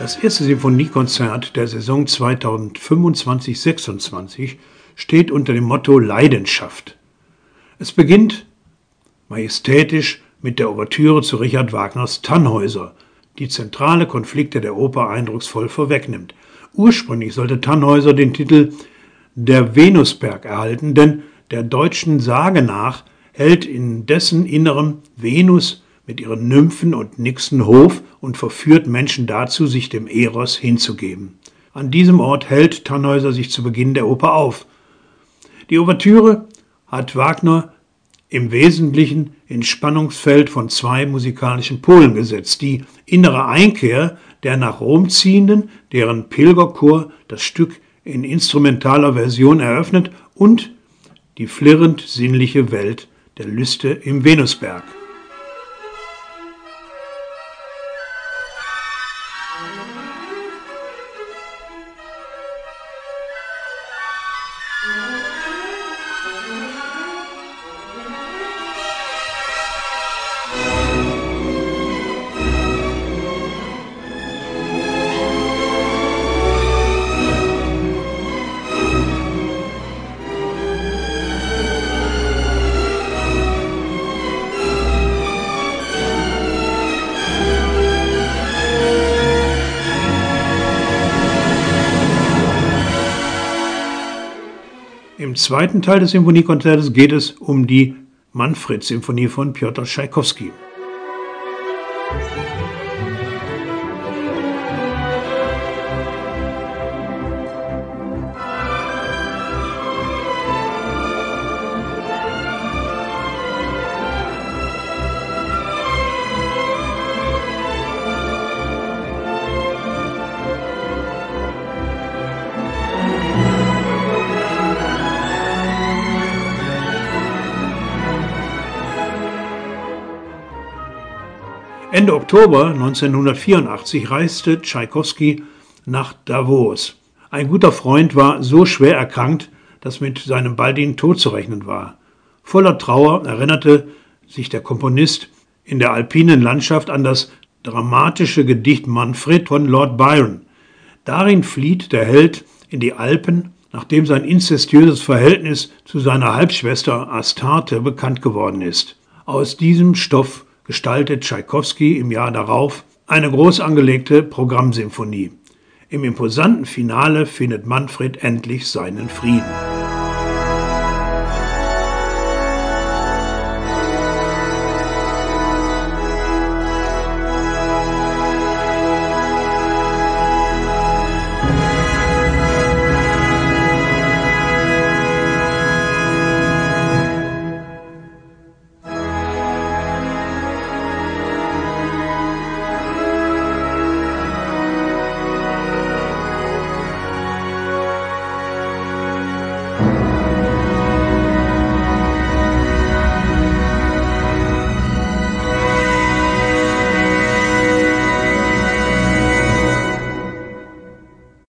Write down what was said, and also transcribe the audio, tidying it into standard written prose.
Das erste Sinfoniekonzert der Saison 2025/26 steht unter dem Motto Leidenschaft. Es beginnt majestätisch mit der Ouvertüre zu Richard Wagners Tannhäuser, die zentrale Konflikte der Oper eindrucksvoll vorwegnimmt. Ursprünglich sollte Tannhäuser den Titel Der Venusberg erhalten, denn der deutschen Sage nach hält in dessen Innerem Venus mit ihren Nymphen und Nixen Hof und verführt Menschen dazu, sich dem Eros hinzugeben. An diesem Ort hält Tannhäuser sich zu Beginn der Oper auf. Die Ouvertüre hat Wagner im Wesentlichen ins Spannungsfeld von zwei musikalischen Polen gesetzt: die innere Einkehr der nach Rom ziehenden, deren Pilgerchor das Stück in instrumentaler Version eröffnet, und die flirrend sinnliche Welt der Lüste im Venusberg. Im zweiten Teil des Sinfoniekonzertes geht es um die Manfred-Sinfonie von Pjotr Tschaikowski. Ende Oktober 1984 reiste Tschaikowski nach Davos. Ein guter Freund war so schwer erkrankt, dass mit seinem baldigen Tod zu rechnen war. Voller Trauer erinnerte sich der Komponist in der alpinen Landschaft an das dramatische Gedicht Manfred von Lord Byron. Darin flieht der Held in die Alpen, nachdem sein inzestuöses Verhältnis zu seiner Halbschwester Astarte bekannt geworden ist. Aus diesem Stoff gestaltet Tschaikowski im Jahr darauf eine groß angelegte Programmsymphonie. Im imposanten Finale findet Manfred endlich seinen Frieden.